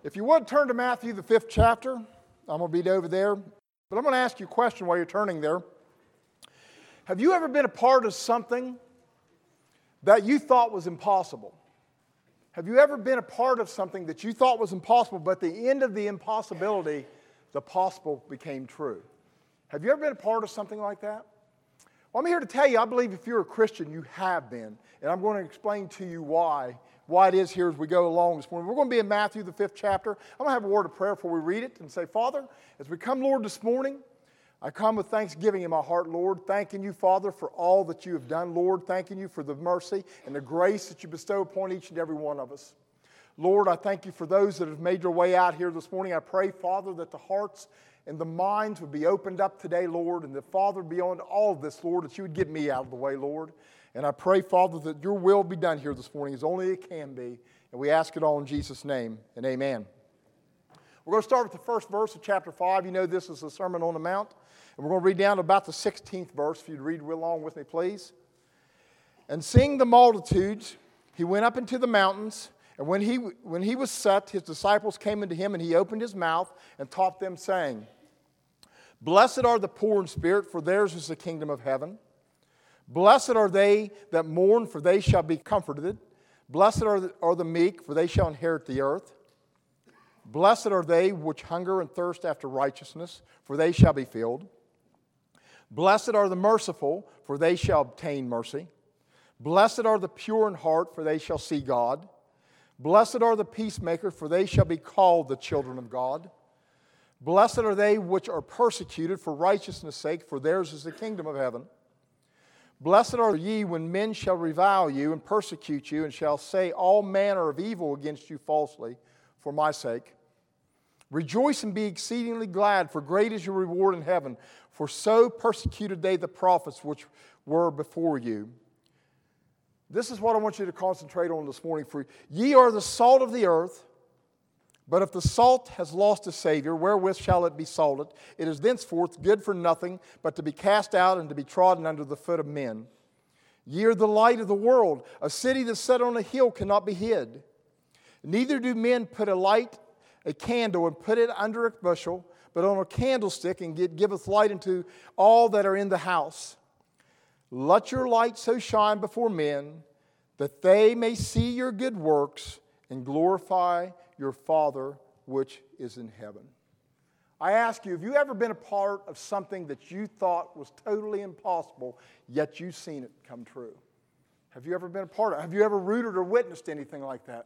If you would turn to Matthew, the 5th chapter. I'm going to be over there. But I'm going to ask you a question while you're turning there. Have you ever been a part of something that you thought was impossible? Have you ever been a part of something that you thought was impossible, but at the end of the impossibility, the possible became true? Have you ever been a part of something like that? Well, I'm here to tell you, I believe if you're a Christian, you have been. And I'm going to explain to you why it is here as we go along this morning. We're going to be in Matthew, the 5th chapter. I'm going to have a word of prayer before we read it and say, Father, as we come, Lord, this morning, I come with thanksgiving in my heart, Lord, thanking you, Father, for all that you have done, Lord, thanking you for the mercy and the grace that you bestow upon each and every one of us. Lord, I thank you for those that have made their way out here this morning. I pray, Father, that the hearts and the minds would be opened up today, Lord, and that, Father, beyond all of this, Lord, that you would get me out of the way, Lord. And I pray, Father, that your will be done here this morning as only it can be. And we ask it all in Jesus' name, and amen. We're going to start with the first verse of chapter 5. You know this is the Sermon on the Mount. And we're going to read down to about the 16th verse, if you'd read along with me, please. And seeing the multitudes, he went up into the mountains. And when he was set, his disciples came unto him, and he opened his mouth and taught them, saying, Blessed are the poor in spirit, for theirs is the kingdom of heaven. Blessed are they that mourn, for they shall be comforted. Blessed are the meek, for they shall inherit the earth. Blessed are they which hunger and thirst after righteousness, for they shall be filled. Blessed are the merciful, for they shall obtain mercy. Blessed are the pure in heart, for they shall see God. Blessed are the peacemakers, for they shall be called the children of God. Blessed are they which are persecuted for righteousness' sake, for theirs is the kingdom of heaven. Blessed are ye when men shall revile you and persecute you, and shall say all manner of evil against you falsely for my sake. Rejoice and be exceedingly glad, for great is your reward in heaven. For so persecuted they the prophets which were before you. This is what I want you to concentrate on this morning. For ye are the salt of the earth, but if the salt has lost its Savior, wherewith shall it be salted? It is thenceforth good for nothing, but to be cast out and to be trodden under the foot of men. Ye are the light of the world. A city that's set on a hill cannot be hid. Neither do men put a candle, and put it under a bushel, but on a candlestick, and giveth light unto all that are in the house. Let your light so shine before men, that they may see your good works, and glorify your Father which is in heaven. I ask you, have you ever been a part of something that you thought was totally impossible, yet you've seen it come true? Have you ever been a part of it? Have you ever rooted or witnessed anything like that?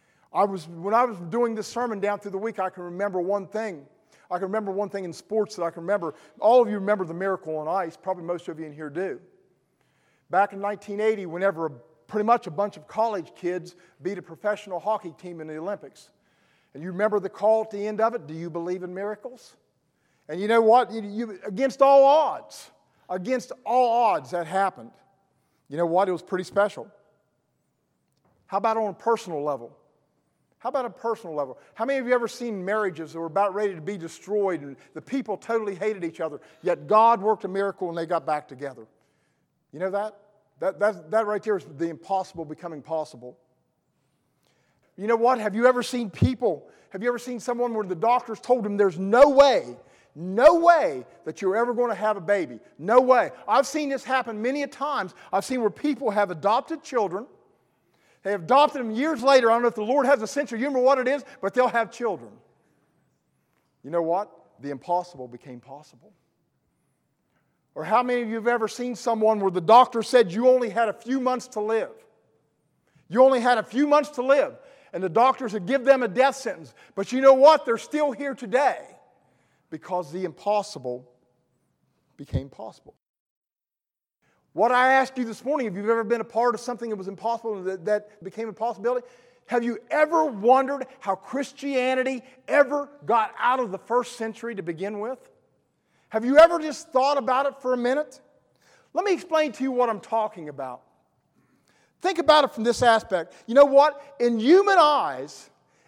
When I was doing this sermon down through the week, I can remember one thing. I can remember one thing in sports that I can remember. All of you remember the Miracle on Ice. Probably most of you in here do. Back in 1980, whenever pretty much a bunch of college kids beat a professional hockey team in the Olympics. And you remember the call at the end of it, do you believe in miracles? And you know what? Against all odds that happened. You know what? It was pretty special. How about on a personal level? How many of you ever seen marriages that were about ready to be destroyed and the people totally hated each other, yet God worked a miracle and they got back together? You know that? That right there is the impossible becoming possible. You know what? Have you ever seen someone where the doctors told them there's no way that you're ever going to have a baby? No way. I've seen this happen many a times. I've seen where people have adopted children. They have adopted them years later. I don't know if the Lord has a sense of humor what it is, but they'll have children. You know what? The impossible became possible. Or how many of you have ever seen someone where the doctor said you only had a few months to live? You only had a few months to live, and the doctors would give them a death sentence. But you know what? They're still here today because the impossible became possible. What I asked you this morning, if you've ever been a part of something that was impossible that became a possibility, have you ever wondered how Christianity ever got out of the first century to begin with? Have you ever just thought about it for a minute? Let me explain to you what I'm talking about. Think about it from this aspect. You know what? In human eyes,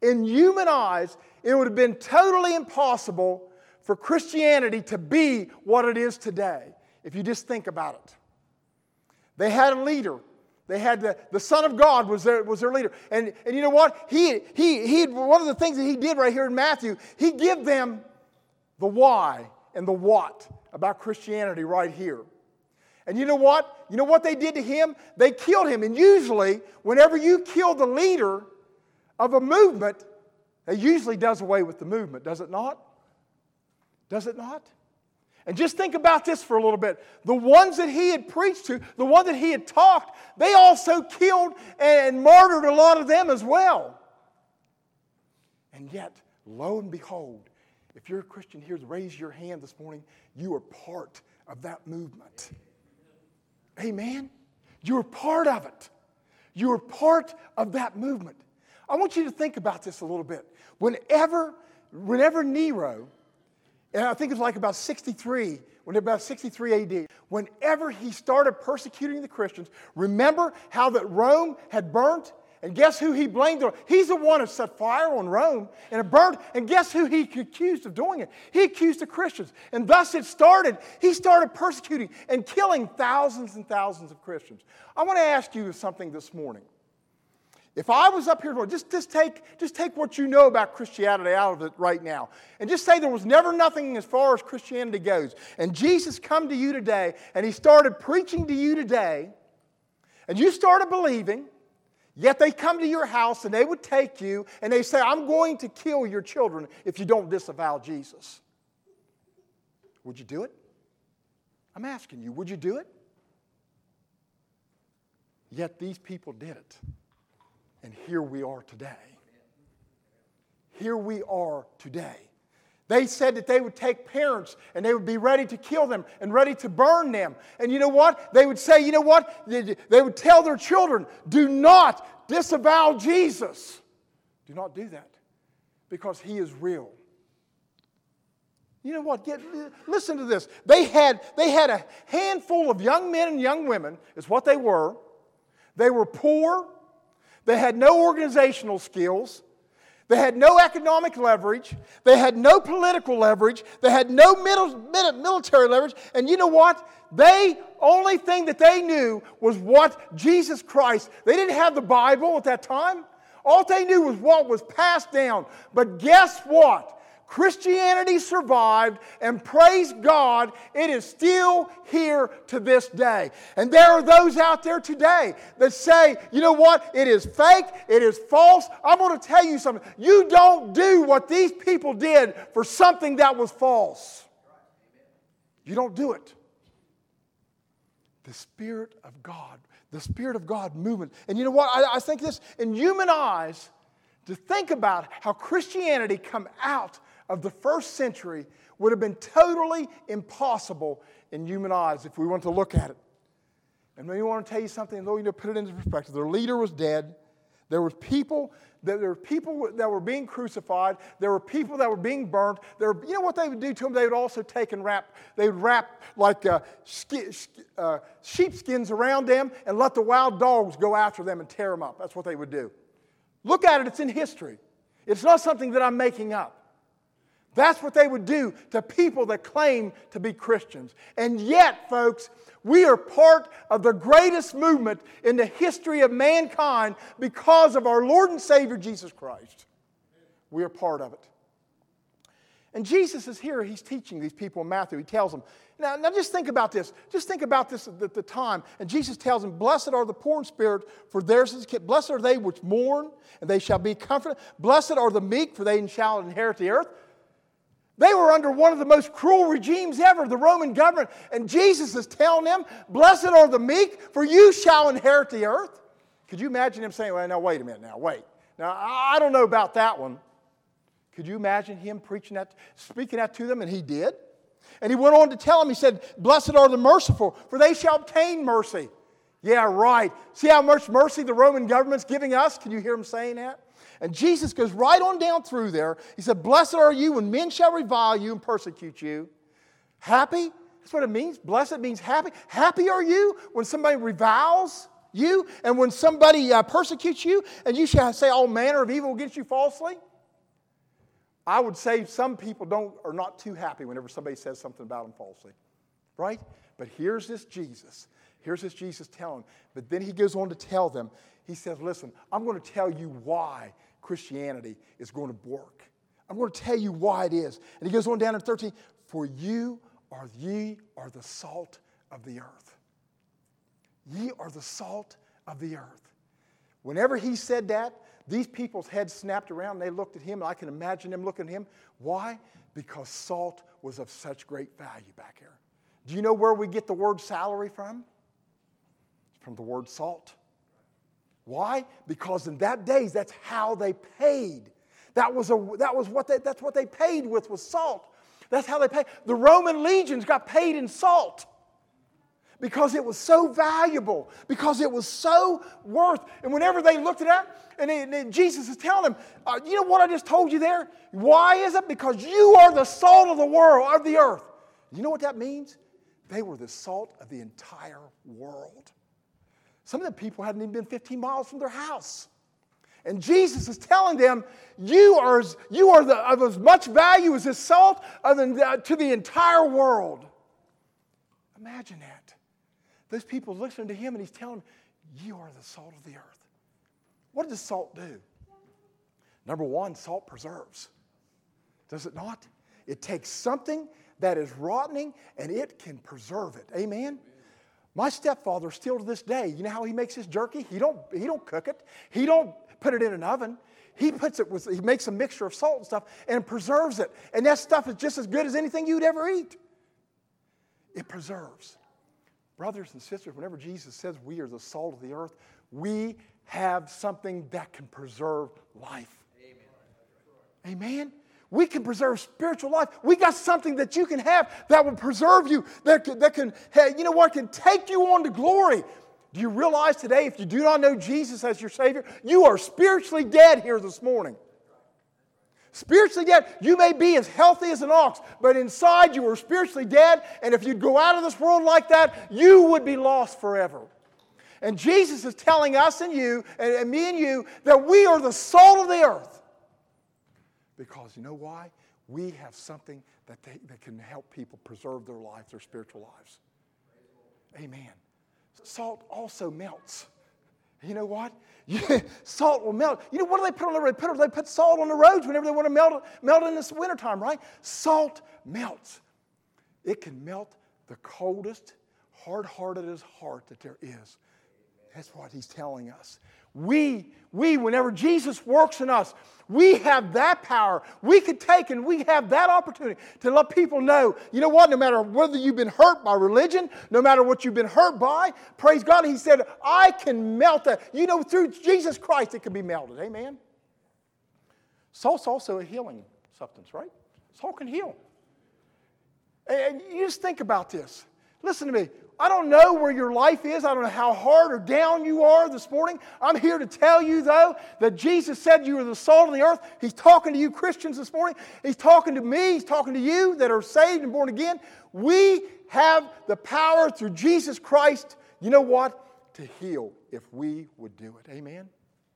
it would have been totally impossible for Christianity to be what it is today, if you just think about it. They had a leader They had the Son of God was their leader. And you know what? He one of the things that he did right here in Matthew, he gave them the why and the what about Christianity right here. And you know what? You know what they did to him? They killed him. And usually, whenever you kill the leader of a movement, it usually does away with the movement, does it not? Does it not? And just think about this for a little bit. The ones that he had preached to, the ones that he had talked, they also killed and martyred a lot of them as well. And yet, lo and behold, if you're a Christian here, raise your hand this morning, you are part of that movement. Amen? You're part of it. You're part of that movement. I want you to think about this a little bit. Whenever Nero, and I think it was like about 63 AD, whenever he started persecuting the Christians, remember how that Rome had burnt? And guess who he blamed on? He's the one who set fire on Rome and it burned. And guess who he accused of doing it? He accused the Christians. And thus he started persecuting and killing thousands and thousands of Christians. I want to ask you something this morning. If I was up here, just take what you know about Christianity out of it right now. And just say there was never nothing as far as Christianity goes. And Jesus come to you today, and he started preaching to you today, and you started believing, yet they come to your house, and they would take you, and they say, I'm going to kill your children if you don't disavow Jesus. Would you do it? I'm asking you, would you do it? Yet these people did it. And here we are today. Here we are today. They said that they would take parents and they would be ready to kill them and ready to burn them. And you know what? They would say, you know what? They would tell their children, do not disavow Jesus. Do not do that because he is real. You know what? Listen to this. They had a handful of young men and young women, is what they were. They were poor. They had no organizational skills. They had no economic leverage. They had no political leverage. They had no military leverage. And you know what? Only thing that they knew was what Jesus Christ. They didn't have the Bible at that time. All they knew was what was passed down. But guess what? Christianity survived, and praise God, it is still here to this day. And there are those out there today that say, you know what, it is fake, it is false. I'm going to tell you something. You don't do what these people did for something that was false. You don't do it. The Spirit of God movement. And you know what, I think this, in human eyes, to think about how Christianity come out of the first century would have been totally impossible in human eyes if we want to look at it. And maybe I want to tell you something, though, put it into perspective. Their leader was dead. There were people that were being crucified. There were people that were being burnt. You know what they would do to them? They would also take and wrap like sheepskins around them and let the wild dogs go after them and tear them up. That's what they would do. Look at it. It's in history. It's not something that I'm making up. That's what they would do to people that claim to be Christians. And yet, folks, we are part of the greatest movement in the history of mankind because of our Lord and Savior, Jesus Christ. We are part of it. And Jesus is here. He's teaching these people in Matthew. He tells them, now just think about this. Just think about this at the time. And Jesus tells them, blessed are the poor in spirit, for theirs is the kingdom. Blessed are they which mourn, and they shall be comforted. Blessed are the meek, for they shall inherit the earth. They were under one of the most cruel regimes ever, the Roman government. And Jesus is telling them, blessed are the meek, for you shall inherit the earth. Could you imagine him saying, well, now, wait a minute now, wait. Now, I don't know about that one. Could you imagine him speaking that to them? And he did. And he went on to tell them, he said, blessed are the merciful, for they shall obtain mercy. Yeah, right. See how much mercy the Roman government's giving us? Can you hear him saying that? And Jesus goes right on down through there. He said, blessed are you when men shall revile you and persecute you. Happy? That's what it means. Blessed means happy. Happy are you when somebody reviles you and when somebody persecutes you and you shall say all manner of evil against you falsely? I would say some people are not too happy whenever somebody says something about them falsely. Right? But here's this Jesus. Here's this Jesus telling. But then he goes on to tell them, he says, listen, I'm going to tell you why Christianity is going to work. I'm going to tell you why it is. And he goes on down in 13, for ye are the salt of the earth. Ye are the salt of the earth. Whenever he said that, these people's heads snapped around and they looked at him. And I can imagine them looking at him. Why? Because salt was of such great value back here. Do you know where we get the word salary from? From the word salt. Why? Because in that days, that's how they paid. That's what they paid with was salt. That's how they paid. The Roman legions got paid in salt because it was so valuable, because it was so worth. And whenever they looked at that, and Jesus is telling them, you know what I just told you there? Why is it? Because you are the salt of the world, of the earth. You know what that means? They were the salt of the entire world. Some of the people hadn't even been 15 miles from their house. And Jesus is telling them, you are of as much value as this salt to the entire world. Imagine that. Those people listening to him and he's telling them, you are the salt of the earth. What does salt do? Number one, salt preserves. Does it not? It takes something that is rotting and it can preserve it. Amen? My stepfather, still to this day, you know how he makes his jerky? He don't cook it. He don't put it in an oven. He makes a mixture of salt and stuff and preserves it. And that stuff is just as good as anything you'd ever eat. It preserves. Brothers and sisters, whenever Jesus says we are the salt of the earth, we have something that can preserve life. Amen. Amen? We can preserve spiritual life. We got something that you can have that will preserve you, that can you know what, can take you on to glory. Do you realize today, if you do not know Jesus as your Savior, you are spiritually dead here this morning. Spiritually dead. You may be as healthy as an ox, but inside you are spiritually dead, and if you'd go out of this world like that, you would be lost forever. And Jesus is telling us and you, and me and you, that we are the salt of the earth. Because you know why? We have something that can help people preserve their lives, their spiritual lives. Amen. Salt also melts. You know what? Salt will melt. You know, what do they put on the road? They put salt on the roads whenever they want to melt in this wintertime, right? Salt melts. It can melt the coldest, hard-hearted heart that there is. That's what he's telling us. We, whenever Jesus works in us, we have that power. We could take and we have that opportunity to let people know, you know what, no matter whether you've been hurt by religion, no matter what you've been hurt by, praise God, he said, I can melt that. You know, through Jesus Christ, it can be melted. Amen? Salt's also a healing substance, right? Salt can heal. And you just think about this. Listen to me. I don't know where your life is. I don't know how hard or down you are this morning. I'm here to tell you, though, that Jesus said you are the salt of the earth. He's talking to you Christians this morning. He's talking to me. He's talking to you that are saved and born again. We have the power through Jesus Christ, you know what, to heal if we would do it. Amen?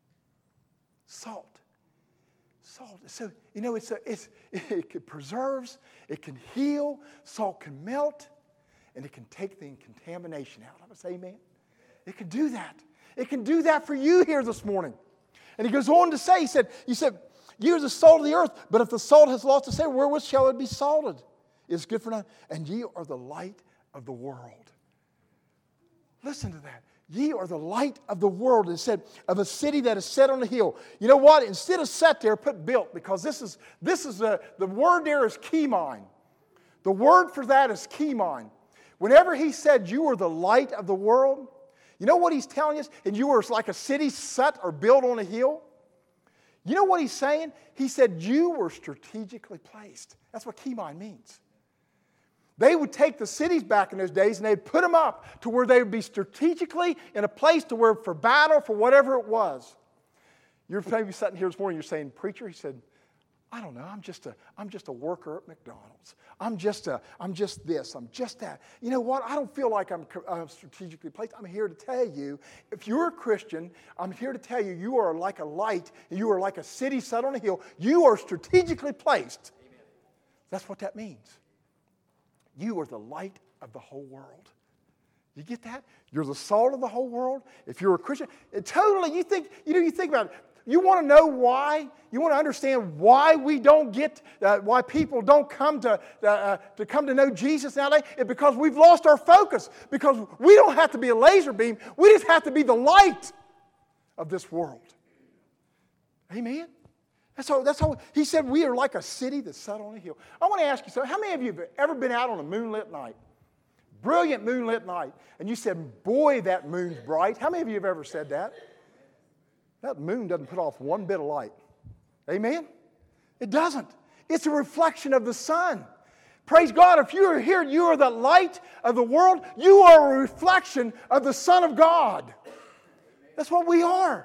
Salt. Salt. So, you know, it preserves. It can heal. Salt can melt. And it can take the contamination out of us. Amen? It can do that. It can do that for you here this morning. And he goes on to say, he said, you are the salt of the earth, but if the salt has lost its savor, wherewith shall it be salted? It's good for nothing. And ye are the light of the world. Listen to that. Ye are the light of the world. It said, of a city that is set on a hill. You know what? Instead of set there, put built, because this is the word there is chemine. The word for that is chemine. Whenever he said you are the light of the world, you know what he's telling us? And you are like a city set or built on a hill. You know what he's saying? He said you were strategically placed. That's what chemine means. They would take the cities back in those days and they'd put them up to where they would be strategically in a place to where for battle, for whatever it was. You're maybe sitting here this morning, you're saying, preacher, he said, I don't know, I'm just a worker at McDonald's. I'm just this, I'm just that. You know what? I don't feel like I'm strategically placed. I'm here to tell you, if you're a Christian, I'm here to tell you, you are like a light, you are like a city set on a hill. You are strategically placed. Amen. That's what that means. You are the light of the whole world. You get that? You're the salt of the whole world. If you're a Christian, you think about it. You want to know why? You want to understand why we don't get, why people don't come to come to know Jesus nowadays? It's because we've lost our focus. Because we don't have to be a laser beam. We just have to be the light of this world. Amen? That's how he said we are like a city that's set on a hill. I want to ask you, so how many of you have ever been out on a moonlit night? Brilliant moonlit night. And you said, boy, that moon's bright. How many of you have ever said that? That moon doesn't put off one bit of light. Amen? It doesn't. It's a reflection of the sun. Praise God, if you are here, you are the light of the world. You are a reflection of the Son of God. That's what we are.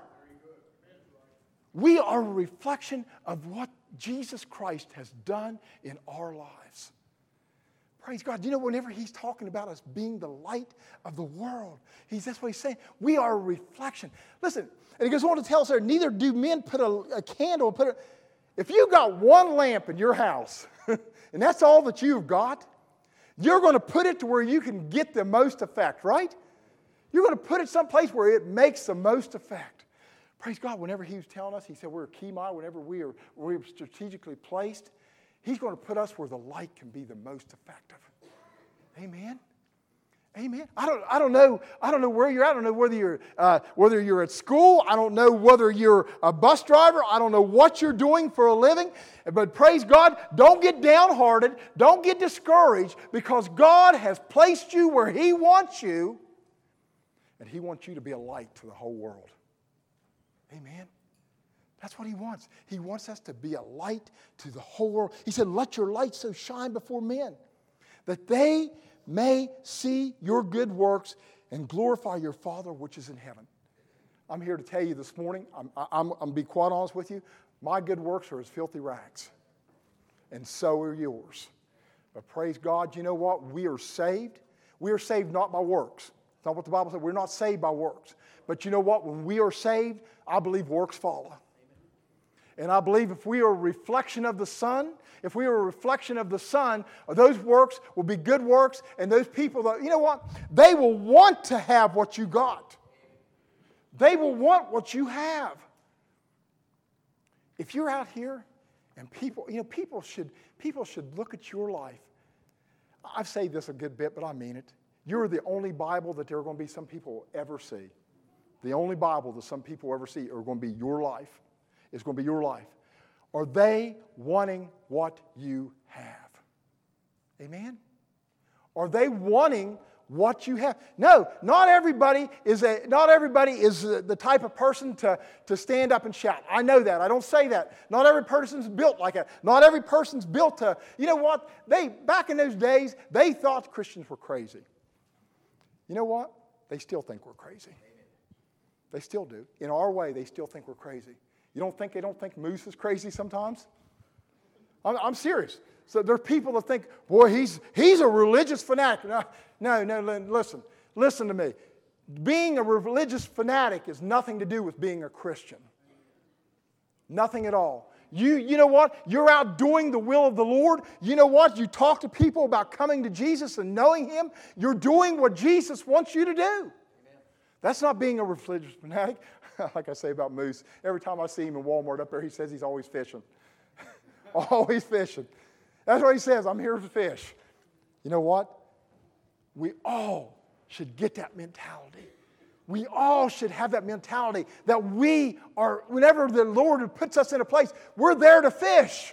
We are a reflection of what Jesus Christ has done in our lives. Praise God. You know, whenever he's talking about us being the light of the world, that's what he's saying. We are a reflection. Listen, and he goes on to tell us there, neither do men put a candle, if you've got one lamp in your house, and that's all that you've got, you're going to put it to where you can get the most effect, right? You're going to put it someplace where it makes the most effect. Praise God, whenever he was telling us, he said we're a key mile, whenever we're strategically placed, he's going to put us where the light can be the most effective. Amen? Amen. I don't know where you're at. I don't know whether you're at school. I don't know whether you're a bus driver. I don't know what you're doing for a living. But praise God, don't get downhearted. Don't get discouraged, because God has placed you where he wants you, and he wants you to be a light to the whole world. Amen. That's what he wants. He wants us to be a light to the whole world. He said, let your light so shine before men, that they may see your good works and glorify your Father which is in heaven. I'm here to tell you this morning, I'm going to be quite honest with you, my good works are as filthy rags, and so are yours. But praise God, you know what? We are saved. We are saved not by works. That's not what the Bible says. We're not saved by works. But you know what? When we are saved, I believe works follow. And I believe if we are a reflection of the Son, those works will be good works, and those people, you know what? They will want to have what you got. They will want what you have. If you're out here and people should look at your life. I've said this a good bit, but I mean it. You're the only Bible that there are going to be some people ever see. The only Bible that some people ever see are going to be your life. It's going to be your life. Are they wanting what you have? Amen? Are they wanting what you have? No, not everybody is the type of person to stand up and shout. I know that. I don't say that. Not every person's built like that. Not every person's built to, you know what? Back in those days, they thought Christians were crazy. You know what? They still think we're crazy. They still do. In our way, they still think we're crazy. They don't think Moose is crazy sometimes? I'm serious. So there are people that think, boy, he's a religious fanatic. No, listen to me. Being a religious fanatic is nothing to do with being a Christian. Nothing at all. You know what? You're out doing the will of the Lord. You know what? You talk to people about coming to Jesus and knowing him. You're doing what Jesus wants you to do. Amen. That's not being a religious fanatic. Like I say about Moose, every time I see him in Walmart up there, he says he's always fishing. Always fishing. That's what he says. I'm here to fish. You know what? We all should get that mentality. We all should have that mentality that we are, whenever the Lord puts us in a place, we're there to fish.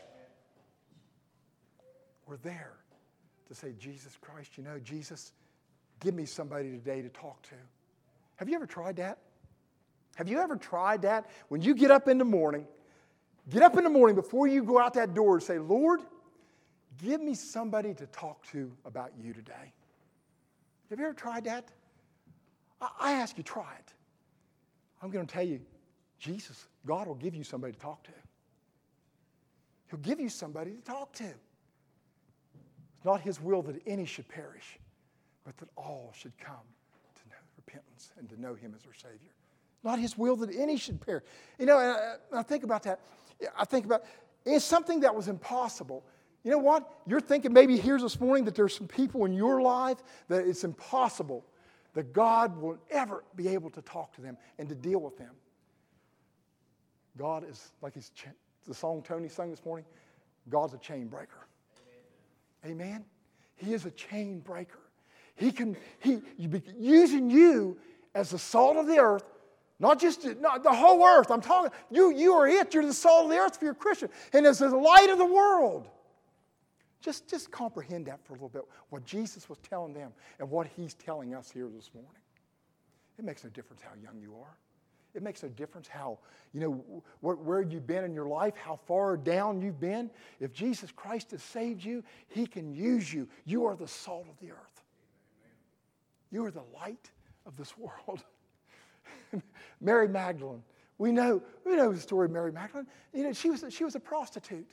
We're there to say, Jesus Christ, Jesus, give me somebody today to talk to. Have you ever tried that? Have you ever tried that? When you get up in the morning before you go out that door and say, Lord, give me somebody to talk to about you today. Have you ever tried that? I ask you, try it. I'm going to tell you, God will give you somebody to talk to. He'll give you somebody to talk to. It's not his will that any should perish, but that all should come to know repentance and to know him as their Savior. Not his will that any should perish. And I think about that. It's something that was impossible. You know what? You're thinking maybe here this morning that there's some people in your life that it's impossible that God will ever be able to talk to them and to deal with them. God is, like the song Tony sung this morning, God's a chain breaker. Amen? He is a chain breaker. Using you as the salt of the earth, not the whole earth. I'm talking, you are it. You're the salt of the earth if you're a Christian. And as the light of the world. Just comprehend that for a little bit, what Jesus was telling them and what he's telling us here this morning. It makes no difference how young you are. It makes no difference how, where you've been in your life, how far down you've been. If Jesus Christ has saved you, he can use you. You are the salt of the earth. You are the light of this world. Mary Magdalene. We know the story of Mary Magdalene. She was a prostitute.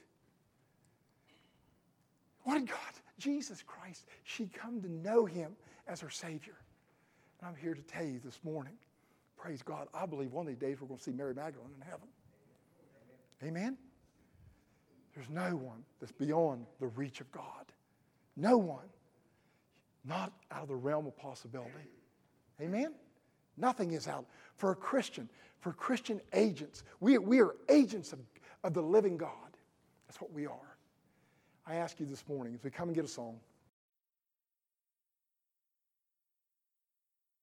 What did God, Jesus Christ, she'd come to know him as her Savior. And I'm here to tell you this morning, praise God, I believe one of these days we're going to see Mary Magdalene in heaven. Amen? There's no one that's beyond the reach of God. No one. Not out of the realm of possibility. Amen? Nothing is out. For a Christian, for Christian agents, we are agents of the living God. That's what we are. I ask you this morning, as we come and get a song,